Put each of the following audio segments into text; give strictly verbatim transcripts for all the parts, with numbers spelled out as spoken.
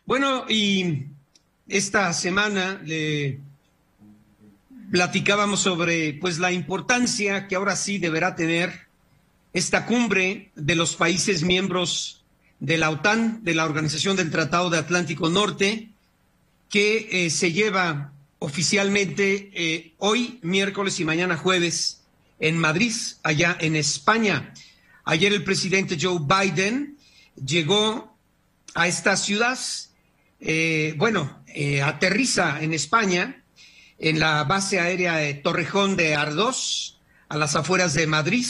Bueno, y esta semana le platicábamos sobre pues la importancia que ahora sí deberá tener esta cumbre de los países miembros de la OTAN, de la Organización del Tratado de Atlántico Norte, que eh, se lleva oficialmente eh, hoy, miércoles y mañana jueves en Madrid, allá en España. Ayer el presidente Joe Biden llegó a esta ciudad, eh, bueno, eh, aterriza en España, en la base aérea de Torrejón de Ardoz, a las afueras de Madrid,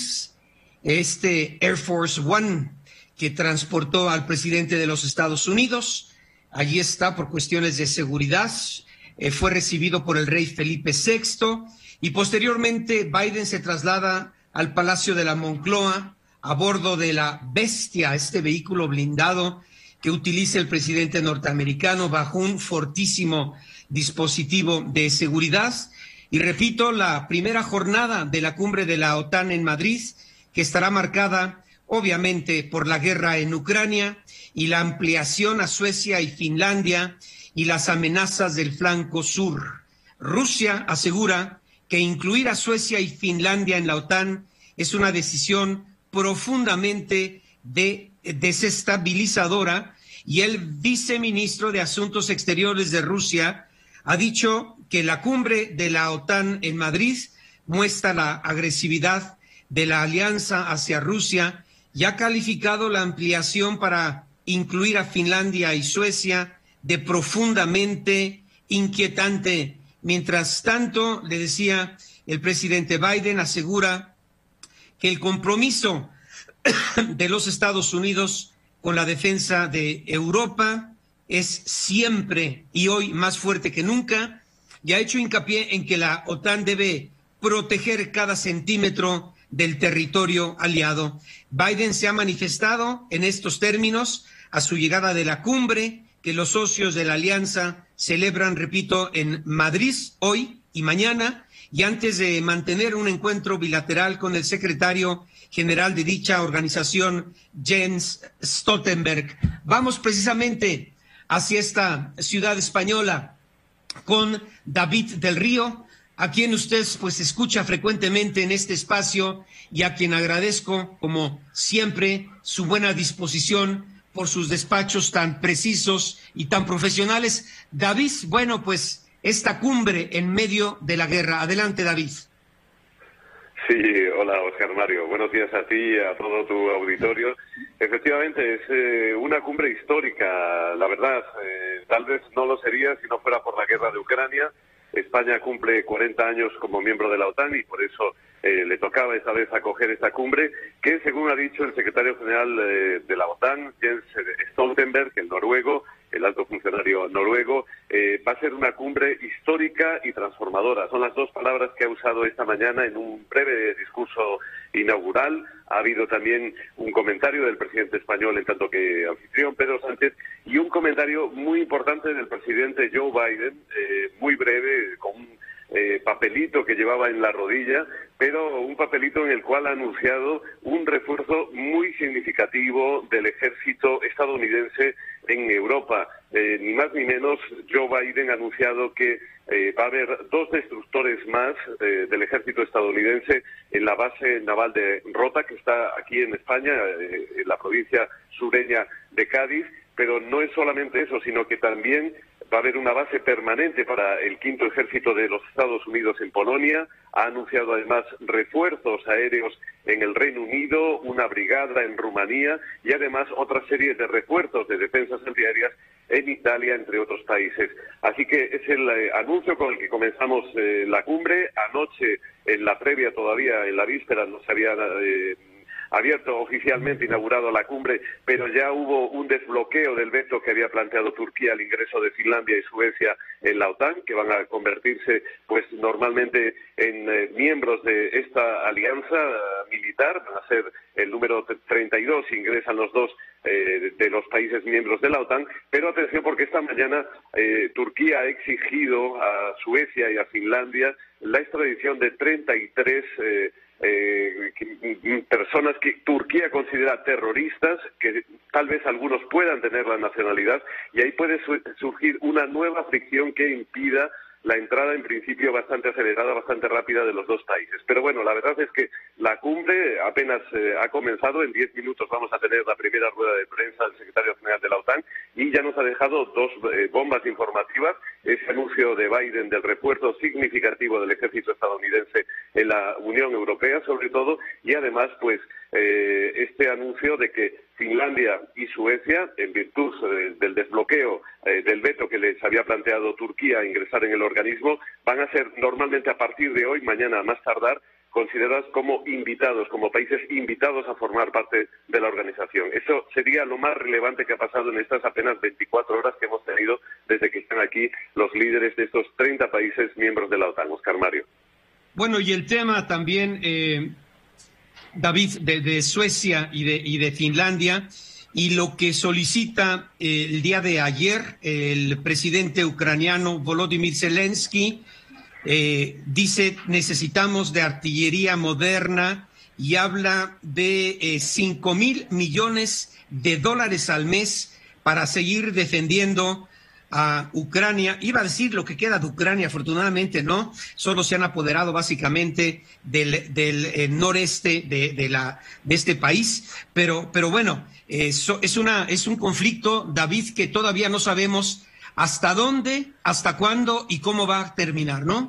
este Air Force One que transportó al presidente de los Estados Unidos. Allí está por cuestiones de seguridad, eh, fue recibido por el rey Felipe sexto y posteriormente Biden se traslada al Palacio de la Moncloa a bordo de la Bestia, este vehículo blindado que utiliza el presidente norteamericano bajo un fortísimo dispositivo de seguridad. Y repito, la primera jornada de la cumbre de la OTAN en Madrid, que estará marcada obviamente por la guerra en Ucrania y la ampliación a Suecia y Finlandia y las amenazas del flanco sur. Rusia asegura que incluir a Suecia y Finlandia en la OTAN es una decisión profundamente de, desestabilizadora, y el viceministro de Asuntos Exteriores de Rusia ha dicho que la cumbre de la OTAN en Madrid muestra la agresividad de la alianza hacia Rusia y ha calificado la ampliación para incluir a Finlandia y Suecia de profundamente inquietante. Mientras tanto, le decía, el presidente Biden asegura que el compromiso de los Estados Unidos con la defensa de Europa es siempre y hoy más fuerte que nunca, y ha hecho hincapié en que la OTAN debe proteger cada centímetro del territorio aliado. Biden se ha manifestado en estos términos a su llegada de la cumbre que los socios de la alianza celebran, repito, en Madrid hoy y mañana, y antes de mantener un encuentro bilateral con el secretario general de dicha organización, Jens Stoltenberg. Vamos precisamente hacia esta ciudad española con David del Río, a quien usted pues escucha frecuentemente en este espacio y a quien agradezco, como siempre, su buena disposición por sus despachos tan precisos y tan profesionales. David, bueno, pues esta cumbre en medio de la guerra. Adelante, David. Sí, hola, Oscar Mario. Buenos días a ti y a todo tu auditorio. Efectivamente, es eh, una cumbre histórica, la verdad. Eh, tal vez no lo sería si no fuera por la guerra de Ucrania. España cumple cuarenta años como miembro de la OTAN y por eso eh, le tocaba esta vez acoger esta cumbre, que según ha dicho el secretario general eh, de la OTAN, Jens Stoltenberg, el noruego, el alto funcionario noruego, eh, va a ser una cumbre histórica y transformadora. Son las dos palabras que ha usado esta mañana en un breve discurso inaugural. Ha habido también un comentario del presidente español en tanto que anfitrión, Pedro Sánchez, y un comentario muy importante del presidente Joe Biden, eh, muy breve, con un eh, papelito que llevaba en la rodilla, pero un papelito en el cual ha anunciado un refuerzo muy significativo del ejército estadounidense en Europa. Eh, ni más ni menos, Joe Biden ha anunciado que eh, va a haber dos destructores más eh, del ejército estadounidense en la base naval de Rota, que está aquí en España, eh, en la provincia sureña de Cádiz. Pero no es solamente eso, sino que también va a haber una base permanente para el quinto ejército de los Estados Unidos en Polonia. Ha anunciado además refuerzos aéreos en el Reino Unido, una brigada en Rumanía y además otra serie de refuerzos de defensas antiaéreas en Italia, entre otros países. Así que es el eh, anuncio con el que comenzamos eh, la cumbre. Anoche, en la previa todavía, en la víspera, no se había Eh, abierto oficialmente, inaugurado la cumbre, pero ya hubo un desbloqueo del veto que había planteado Turquía al ingreso de Finlandia y Suecia en la OTAN, que van a convertirse pues normalmente en eh, miembros de esta alianza uh, militar. Van a ser el número treinta y dos si ingresan los dos eh, de los países miembros de la OTAN. Pero atención, porque esta mañana eh, Turquía ha exigido a Suecia y a Finlandia la extradición de treinta y tres eh, eh, que, personas que Turquía considera terroristas, que tal vez algunos puedan tener la nacionalidad, y ahí puede su surgir una nueva fricción que impida la entrada en principio bastante acelerada, bastante rápida de los dos países. Pero bueno, la verdad es que la cumbre apenas eh, ha comenzado. En diez minutos vamos a tener la primera rueda de prensa del secretario general de la OTAN y ya nos ha dejado dos eh, bombas informativas. Ese anuncio de Biden del refuerzo significativo del ejército estadounidense en la Unión Europea, sobre todo, y además, pues, eh, este anuncio de que Finlandia y Suecia, en virtud eh, del desbloqueo eh, del veto que les había planteado Turquía a ingresar en el organismo, van a ser normalmente a partir de hoy, mañana a más tardar, consideradas como invitados, como países invitados a formar parte de la organización. Eso sería lo más relevante que ha pasado en estas apenas veinticuatro horas que hemos tenido desde que están aquí los líderes de estos treinta países miembros de la OTAN. Oscar Mario. Bueno, y el tema también, eh, David, de, de Suecia y de, y de Finlandia, y lo que solicita eh, el día de ayer el presidente ucraniano Volodymyr Zelensky. Eh, dice, necesitamos de artillería moderna, y habla de eh, cinco mil millones de dólares al mes para seguir defendiendo a Ucrania. Iba a decir lo que queda de Ucrania, afortunadamente no, solo se han apoderado básicamente del, del eh, noreste de, de, la, de este país, pero, pero bueno, eh, so, es, una, es un conflicto, David, que todavía no sabemos hasta dónde, hasta cuándo y cómo va a terminar, ¿no?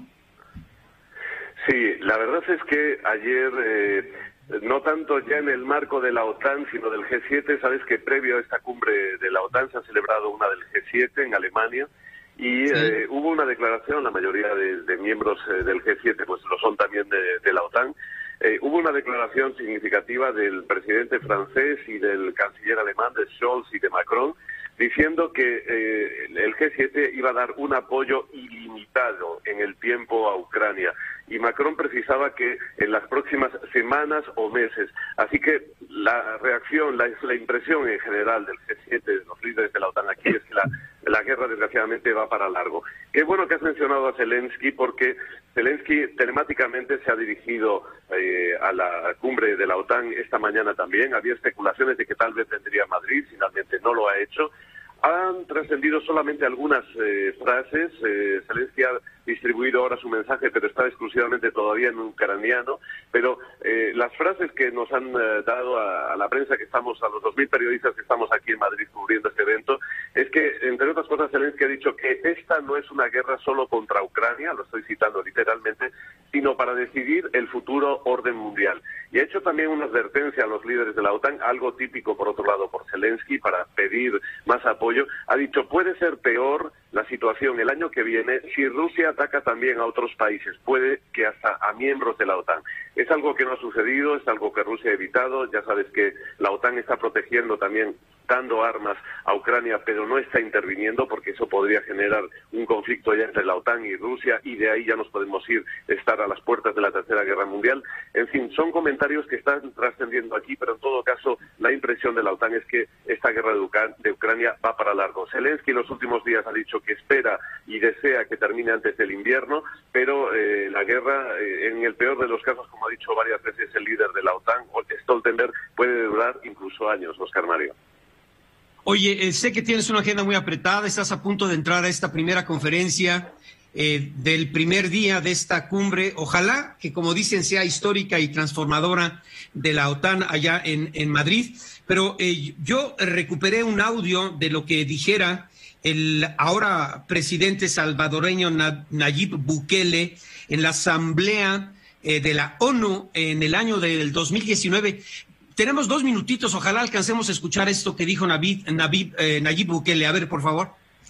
Sí, la verdad es que ayer, eh, no tanto ya en el marco de la OTAN, sino del G siete, sabes que previo a esta cumbre de la OTAN se ha celebrado una del G siete en Alemania, y sí. eh, hubo una declaración, la mayoría de, de miembros eh, del G siete pues lo son también de, de la OTAN, eh, hubo una declaración significativa del presidente francés y del canciller alemán, de Scholz y de Macron, diciendo que eh, el G siete iba a dar un apoyo ilimitado en el tiempo a Ucrania. Y Macron precisaba que en las próximas semanas o meses. Así que la reacción, la, la impresión en general del G siete, de los líderes de la OTAN aquí, es que la, la guerra desgraciadamente va para largo. Qué bueno que has mencionado a Zelensky, porque Zelensky telemáticamente se ha dirigido eh, a la cumbre de la OTAN esta mañana también. Había especulaciones de que tal vez vendría a Madrid, finalmente no lo ha hecho. Han trascendido solamente algunas eh, frases. Eh, Zelensky ha distribuido ahora su mensaje, pero está exclusivamente todavía en ucraniano. Pero eh, las frases que nos han eh, dado a, a la prensa que estamos, a los dos mil periodistas que estamos aquí en Madrid cubriendo este evento, es que, entre otras cosas, Zelensky ha dicho que esta no es una guerra solo contra Ucrania, lo estoy citando literalmente, sino para decidir el futuro orden mundial. Y ha hecho también una advertencia a los líderes de la OTAN, algo típico, por otro lado, por Zelensky, para pedir más apoyo. Ha dicho, puede ser peor la situación el año que viene si Rusia ataca también a otros países, puede que hasta a miembros de la OTAN. Es algo que no ha sucedido, es algo que Rusia ha evitado. Ya sabes que la OTAN está protegiendo también, dando armas a Ucrania, pero no está interviniendo, porque eso podría generar un conflicto ya entre la OTAN y Rusia, y de ahí ya nos podemos ir, estar a las puertas de la Tercera Guerra Mundial. En fin, son comentarios que están trascendiendo aquí, pero en todo caso la impresión de la OTAN es que esta guerra de, Ucrania, de Ucrania va para largo. Zelensky en los últimos días ha dicho que espera y desea que termine antes del invierno, pero eh, la guerra, eh, en el peor de los casos, como ha dicho varias veces el líder de la OTAN, Stoltenberg, puede durar incluso años, Oscar Mario. Oye, eh, sé que tienes una agenda muy apretada, estás a punto de entrar a esta primera conferencia eh, del primer día de esta cumbre. Ojalá que, como dicen, sea histórica y transformadora de la OTAN allá en, en Madrid. Pero eh, yo recuperé un audio de lo que dijera el ahora presidente salvadoreño Nayib Bukele en la Asamblea eh, de la ONU en el año del dos mil diecinueve. Tenemos dos minutitos, ojalá alcancemos a escuchar esto que dijo Nayib, Nayib, eh, Nayib Bukele. A ver, por favor.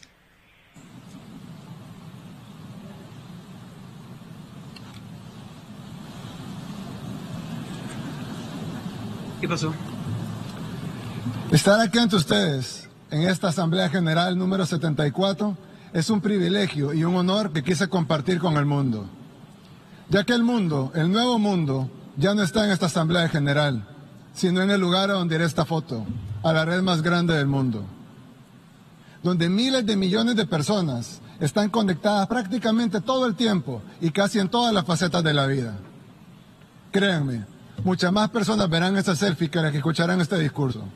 ¿Qué pasó? Estar aquí ante ustedes en esta Asamblea General número setenta y cuatro es un privilegio y un honor que quise compartir con el mundo, ya que el mundo, el nuevo mundo, ya no está en esta Asamblea General, sino en el lugar a donde iré esta foto, a la red más grande del mundo, donde miles de millones de personas están conectadas prácticamente todo el tiempo y casi en todas las facetas de la vida. créanme, muchas más personas verán esa selfie que las que escucharán este discurso.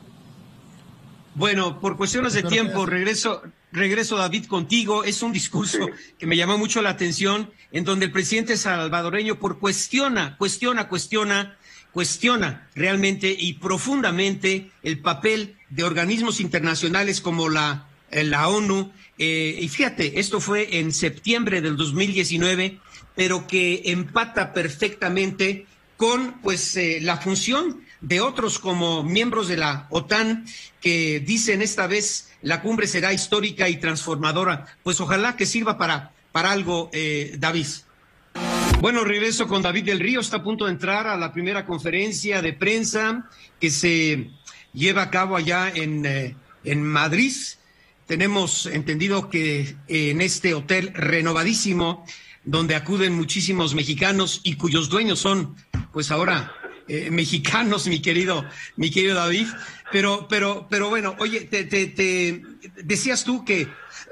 Bueno, por cuestiones de tiempo, regreso, regreso David contigo. Es un discurso sí. que me llamó mucho la atención, en donde el presidente salvadoreño por cuestiona, cuestiona, cuestiona, cuestiona realmente y profundamente el papel de organismos internacionales como la, la ONU. Eh, y fíjate, esto fue en septiembre del dos mil diecinueve, pero que empata perfectamente con pues eh, la función de otros como miembros de la OTAN que dicen esta vez la cumbre será histórica y transformadora. Pues ojalá que sirva para, para algo, eh, David. Bueno, regreso con David del Río. Está a punto de entrar a la primera conferencia de prensa que se lleva a cabo allá en, eh, en Madrid. Tenemos entendido que en este hotel renovadísimo, donde acuden muchísimos mexicanos y cuyos dueños son, pues ahora, eh, mexicanos, mi querido, mi querido David. Pero, pero, pero bueno, oye, te, te, te decías tú que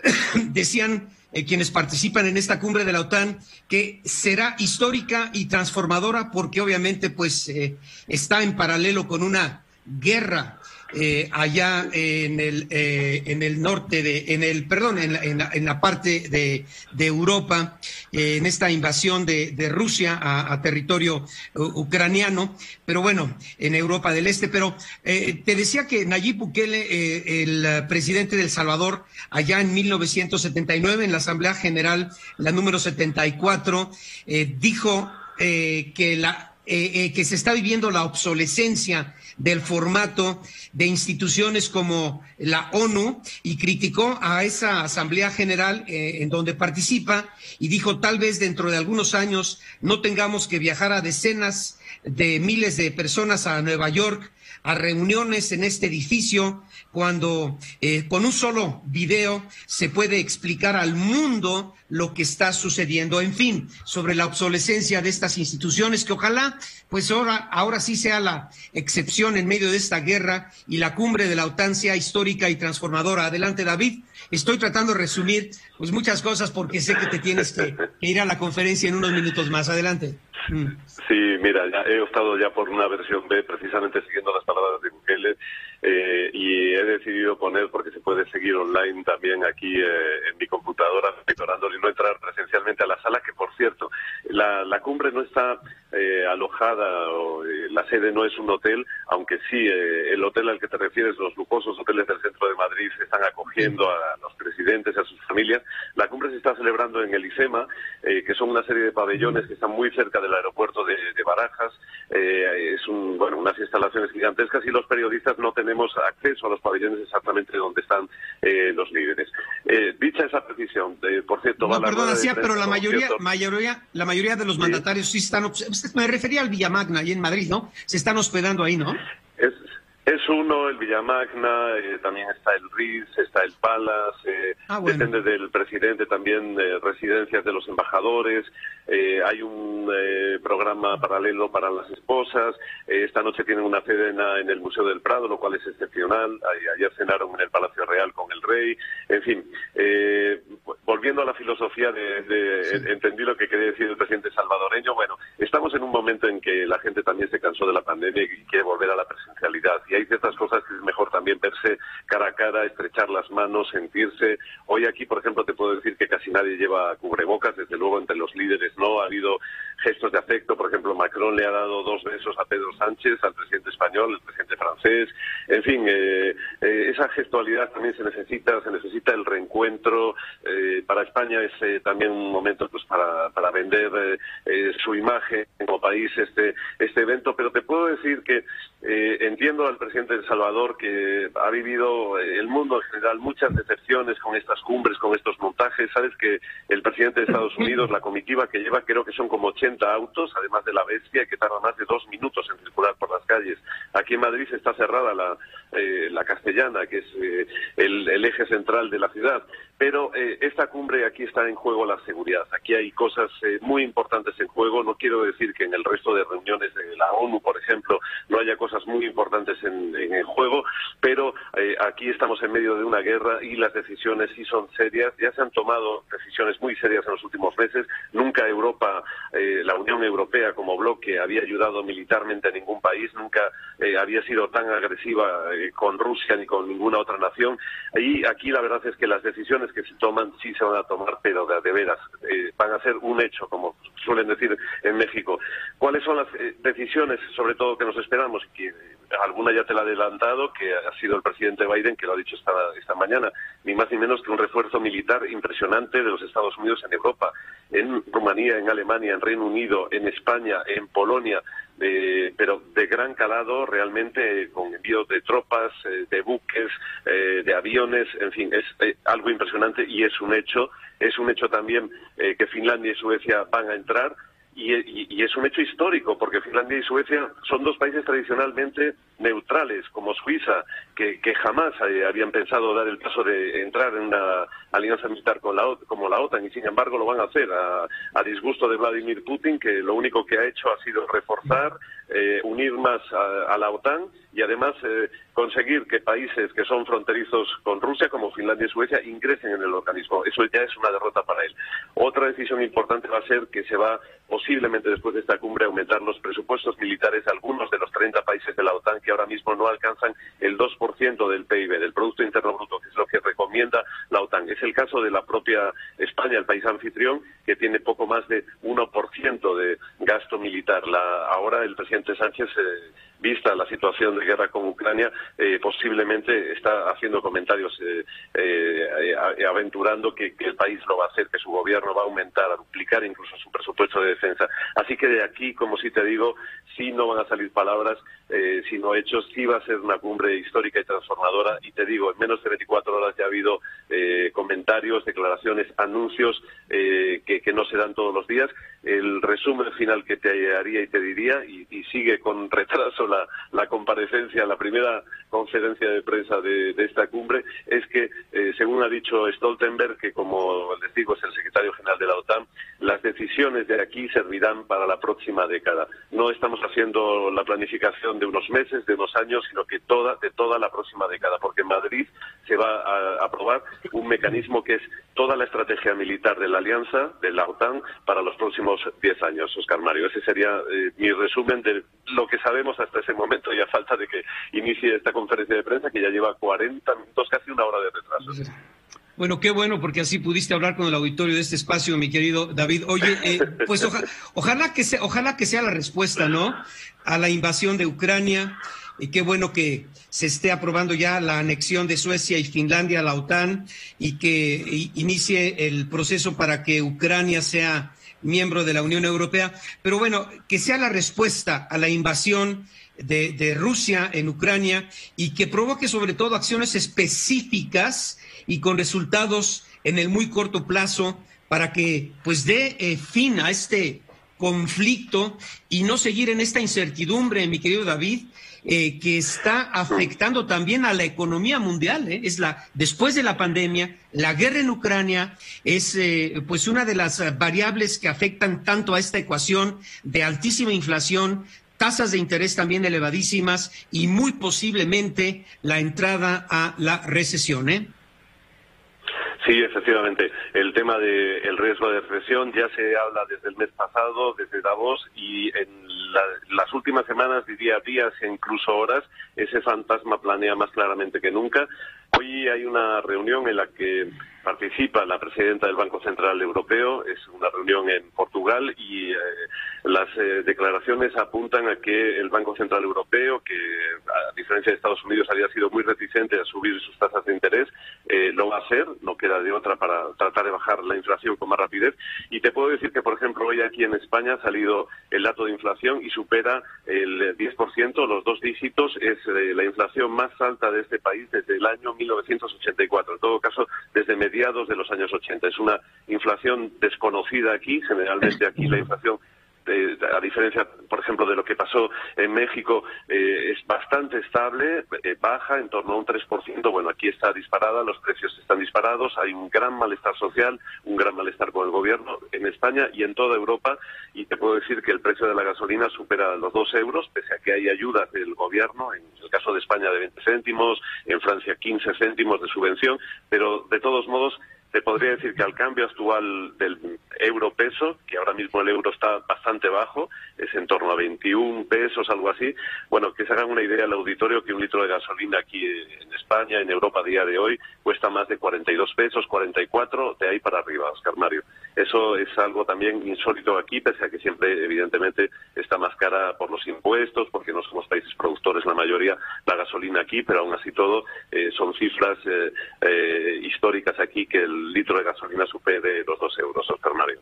decían eh, quienes participan en esta cumbre de la OTAN que será histórica y transformadora porque obviamente, pues, eh, está en paralelo con una guerra. Eh, allá en el eh, en el norte de en el perdón en la, en la, en la parte de, de Europa, eh, en esta invasión de, de Rusia a, a territorio uh, ucraniano, pero bueno, en Europa del Este. Pero eh, te decía que Nayib Bukele, eh, el presidente de El Salvador, allá en mil novecientos setenta y nueve, en la Asamblea General, la número setenta y cuatro, eh, dijo eh, que la eh, eh, que se está viviendo la obsolescencia del formato de instituciones como la ONU y criticó a esa Asamblea General eh, en donde participa y dijo tal vez dentro de algunos años no tengamos que viajar a decenas de miles de personas a Nueva York a reuniones en este edificio cuando eh, con un solo video se puede explicar al mundo lo que está sucediendo. En fin, sobre la obsolescencia de estas instituciones que ojalá pues ahora, ahora sí sea la excepción en medio de esta guerra y la cumbre de la OTAN sea histórica y transformadora. Adelante, David. Estoy tratando de resumir pues muchas cosas porque sé que te tienes que, que ir a la conferencia en unos minutos más. Adelante. Mm. Sí, mira, ya he optado ya por una versión B, precisamente siguiendo las palabras de Bukele, eh, y he decidido poner, porque se puede seguir online también aquí eh, en mi computadora, monitorándolo y no entrar presencialmente a la sala, que por cierto, la, la cumbre no está eh, alojada, o, eh, la sede no es un hotel, aunque sí, eh, el hotel al que te refieres, los lujosos hoteles del centro de Madrid están acogiendo a los presidentes y a sus familias. La cumbre se está celebrando en el IFEMA, eh, que son una serie de pabellones que están muy cerca del aeropuerto de, de Barajas. Eh, es un, bueno, unas instalaciones gigantescas y los periodistas no tenemos acceso a los pabellones exactamente donde están eh, los líderes. Eh, dicha esa precisión, eh, por cierto... No, perdón, hacía, pero la mayoría, mayoría, la mayoría de los ¿Sí? mandatarios sí están... Me refería al Villamagna, ahí en Madrid, ¿no? Se están hospedando ahí, ¿no? Es... Es uno, el Villamagna, eh, también está el Ritz, está el Palace, eh, ah, bueno. Depende del presidente también, eh, residencias de los embajadores, eh, hay un eh, programa paralelo para las esposas, eh, esta noche tienen una cena en el Museo del Prado, lo cual es excepcional, ayer cenaron en el Palacio Real con el rey, en fin, eh, volviendo a la filosofía de, de sí. entendí lo que quería decir el presidente salvadoreño, bueno, estamos en un momento en que la gente también se cansó de la pandemia y quiere volver a la presencialidad, y hay ciertas cosas que es mejor también verse cara a cara, estrechar las manos, sentirse. Hoy aquí, por ejemplo, te puedo decir que casi nadie lleva cubrebocas, desde luego entre los líderes no, ha habido gestos de afecto, por ejemplo, Macron le ha dado dos besos a Pedro Sánchez, al presidente español, al presidente francés, en fin, eh, eh, esa gestualidad también se necesita, se necesita el reencuentro, eh, para España es eh, también un momento pues para, para vender eh, eh, su imagen como país este, este evento, pero te puedo decir que eh, entiendo al presidente de El Salvador que ha vivido eh, el mundo en general muchas decepciones con estas cumbres, con estos montajes, sabes que el presidente de Estados Unidos, la comitiva que lleva, creo que son como ochenta autos, además de la bestia, que tarda más de dos minutos en circular por las calles. Aquí en Madrid está cerrada la, eh, la Castellana, que es eh, el, el eje central de la ciudad, pero eh, esta cumbre aquí está en juego la seguridad, aquí hay cosas eh, muy importantes en juego, no quiero decir que en el resto de reuniones de la ONU, por ejemplo, no haya cosas cosas muy importantes en, en el juego, pero eh, aquí estamos en medio de una guerra y las decisiones sí son serias. Ya se han tomado decisiones muy serias en los últimos meses. Nunca Europa, eh, la Unión Europea como bloque había ayudado militarmente a ningún país, nunca eh, había sido tan agresiva eh, con Rusia ni con ninguna otra nación. Y aquí la verdad es que las decisiones que se toman sí se van a tomar, pero de, de veras, eh, van a ser un hecho, como suelen decir en México. ¿Cuáles son las eh, decisiones, sobre todo, que nos esperamos? Que eh, alguna ya te la he adelantado, que ha sido el presidente Biden, que lo ha dicho esta, esta mañana, ni más ni menos que un refuerzo militar impresionante de los Estados Unidos en Europa, en Rumanía, en Alemania, en Reino Unido, en España, en Polonia, de, pero de gran calado realmente, eh, con envíos de tropas, eh, de buques, eh, de aviones, en fin, es eh, algo impresionante y es un hecho. Es un hecho también eh, que Finlandia y Suecia van a entrar. Y, y, y es un hecho histórico, porque Finlandia y Suecia son dos países tradicionalmente neutrales, como Suiza, que, que jamás eh, habían pensado dar el paso de entrar en una alianza militar con la, como la OTAN, y sin embargo lo van a hacer a, a disgusto de Vladimir Putin, que lo único que ha hecho ha sido reforzar, eh, unir más a, a la OTAN y además eh, conseguir que países que son fronterizos con Rusia, como Finlandia y Suecia, ingresen en el organismo. Eso ya es una derrota para él. Otra decisión importante va a ser que se va, posiblemente después de esta cumbre, a aumentar los presupuestos militares de algunos de los treinta países de la OTAN que ahora mismo no alcanzan el dos por ciento del P I B, del Producto Interno Bruto, que es lo que recomienda la OTAN. Es el caso de la propia España, el país anfitrión, que tiene poco más de uno por ciento de gasto militar. La, ahora el presidente Sánchez, eh, vista la situación de guerra con Ucrania, eh, posiblemente está haciendo comentarios eh, eh, aventurando que, que el país lo va a hacer, que su gobierno va a aumentar, a duplicar incluso su presupuesto de defensa. Así que de aquí, como sí te digo, sí no van a salir palabras, eh, sino hechos. Sí va a ser una cumbre histórica y transformadora, y te digo, en menos de veinticuatro horas ya ha habido eh, comentarios, declaraciones, anuncios eh, que, que no se dan todos los días. El resumen final que te haría y te diría, y, y sigue con retraso la, la comparecencia, la primera conferencia de prensa de, de esta cumbre, es que, eh, según ha dicho Stoltenberg, que como les digo es el secretario general de la OTAN, las decisiones de aquí servirán para la próxima década. No estamos haciendo la planificación de unos meses, de unos años, sino que toda, de toda la próxima década, porque en Madrid se va a aprobar un mecanismo que es toda la estrategia militar de la alianza, de la OTAN, para los próximos diez años, Óscar Mario. Ese sería eh, mi resumen de lo que sabemos hasta ese momento, y a falta de que inicie esta conferencia de prensa, que ya lleva cuarenta minutos, casi una hora de retraso. Bueno, qué bueno, porque así pudiste hablar con el auditorio de este espacio, mi querido David. Oye, eh, pues oja, ojalá que sea, ojalá que sea la respuesta, ¿no?, a la invasión de Ucrania. Y qué bueno que se esté aprobando ya la anexión de Suecia y Finlandia a la OTAN, y que inicie el proceso para que Ucrania sea miembro de la Unión Europea. Pero bueno, que sea la respuesta a la invasión de, de Rusia en Ucrania, y que provoque sobre todo acciones específicas y con resultados en el muy corto plazo, para que pues dé eh, fin a este conflicto y no seguir en esta incertidumbre, mi querido David, eh, que está afectando también a la economía mundial. ¿eh? Es la después de la pandemia, la guerra en Ucrania es eh, pues una de las variables que afectan tanto a esta ecuación de altísima inflación, tasas de interés también elevadísimas, y muy posiblemente la entrada a la recesión, ¿eh? Sí, efectivamente. El tema del riesgo de recesión ya se habla desde el mes pasado, desde Davos, y en la, las últimas semanas, diría días e incluso horas, ese fantasma planea más claramente que nunca. Hoy hay una reunión en la que participa la presidenta del Banco Central Europeo. Es una reunión en Portugal, y eh, las eh, declaraciones apuntan a que el Banco Central Europeo, que a diferencia de Estados Unidos había sido muy reticente a subir sus tasas de interés, eh, lo va a hacer, no queda de otra para tratar de bajar la inflación con más rapidez. Y te puedo decir que, por ejemplo, hoy aquí en España ha salido el dato de inflación y supera el diez por ciento, los dos dígitos. Es eh, la inflación más alta de este país desde el año mil novecientos ochenta y cuatro, en todo caso desde mediados de los años ochenta. Es una inflación desconocida aquí. Generalmente aquí la inflación eh, a diferencia, por ejemplo, de lo que pasó en México, eh, es bastante estable, eh, baja en torno a un tres por ciento. Bueno, aquí está disparada, los precios están disparados, hay un gran malestar social, un gran malestar con el gobierno en España y en toda Europa, y te puedo decir que el precio de la gasolina supera los dos euros, pese a que hay ayudas del gobierno, en el caso de España de veinte céntimos, en Francia quince céntimos de subvención, pero de todos modos te podría decir que al cambio actual del euro-peso, que ahora mismo el euro está bastante bajo, es en torno a veintiún pesos, algo así, bueno, que se hagan una idea al auditorio que un litro de gasolina aquí en España, en Europa a día de hoy, cuesta más de cuarenta y dos pesos, cuarenta y cuatro, de ahí para arriba, Óscar Mario. Eso es algo también insólito aquí, pese a que siempre, evidentemente, está más cara por los impuestos, porque no somos países productores la mayoría, la gasolina aquí, pero aún así todo, eh, son cifras eh, eh, históricas aquí que el litro de gasolina supere los dos euros, Óscar Mario.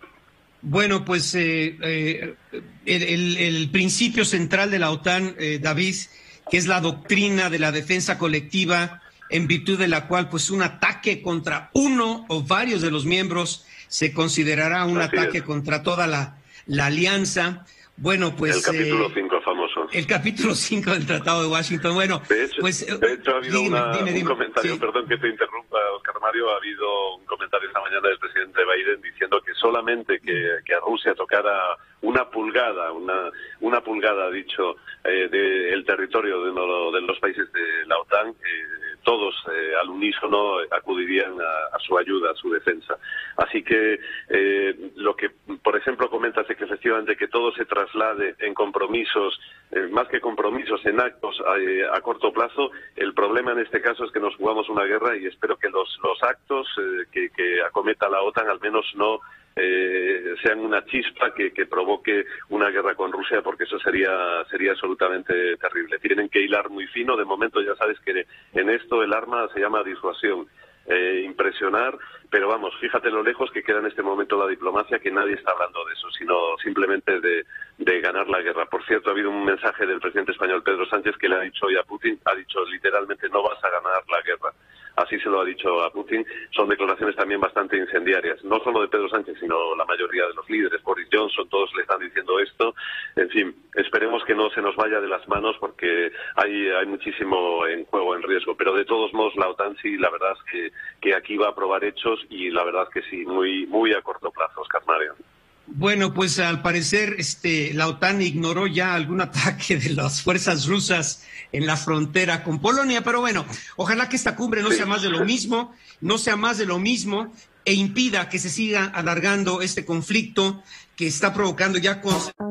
Bueno, pues eh, eh, el, el, el principio central de la OTAN, eh, David, que es la doctrina de la defensa colectiva, en virtud de la cual pues un ataque contra uno o varios de los miembros se considerará un Así ataque es. contra toda la, la alianza. Bueno, pues... El capítulo cinco eh, famoso. El capítulo cinco del Tratado de Washington. Bueno, de hecho, pues... De hecho ha habido dime, una, dime, dime, un comentario, sí. perdón que te interrumpa, Óscar Mario, ha habido un comentario esta mañana del presidente Biden diciendo que solamente que, que a Rusia tocara una pulgada, una una pulgada, ha dicho, eh, del territorio de, uno, de los países de la OTAN, eh, todos eh, al unísono acudirían a, a su ayuda, a su defensa. Así que eh, lo que, por ejemplo, comentas es que efectivamente que todo se traslade en compromisos, eh, más que compromisos, en actos a, a corto plazo. El problema en este caso es que nos jugamos una guerra y espero que los, los actos eh, que, que acometa la OTAN al menos no Eh, sean una chispa que, que provoque una guerra con Rusia, porque eso sería sería absolutamente terrible. Tienen que hilar muy fino. De momento ya sabes que en esto el arma se llama disuasión, eh, impresionar, pero vamos, fíjate lo lejos que queda en este momento la diplomacia, que nadie está hablando de eso, sino simplemente de, de ganar la guerra. Por cierto, ha habido un mensaje del presidente español Pedro Sánchez que le ha dicho hoy a Putin, ha dicho literalmente: no vas a ganar la guerra. Así se lo ha dicho a Putin. Son declaraciones también bastante incendiarias, no solo de Pedro Sánchez, sino la mayoría de los líderes. Boris Johnson, todos le están diciendo esto. En fin, esperemos que no se nos vaya de las manos, porque hay, hay muchísimo en juego, en riesgo. Pero de todos modos, la OTAN sí, la verdad es que, que aquí va a probar hechos, y la verdad es que sí, muy, muy a corto plazo, Óscar Mario. Bueno, pues al parecer este, la OTAN ignoró ya algún ataque de las fuerzas rusas en la frontera con Polonia, pero bueno, ojalá que esta cumbre no sí. sea más de lo mismo, no sea más de lo mismo, e impida que se siga alargando este conflicto que está provocando ya con...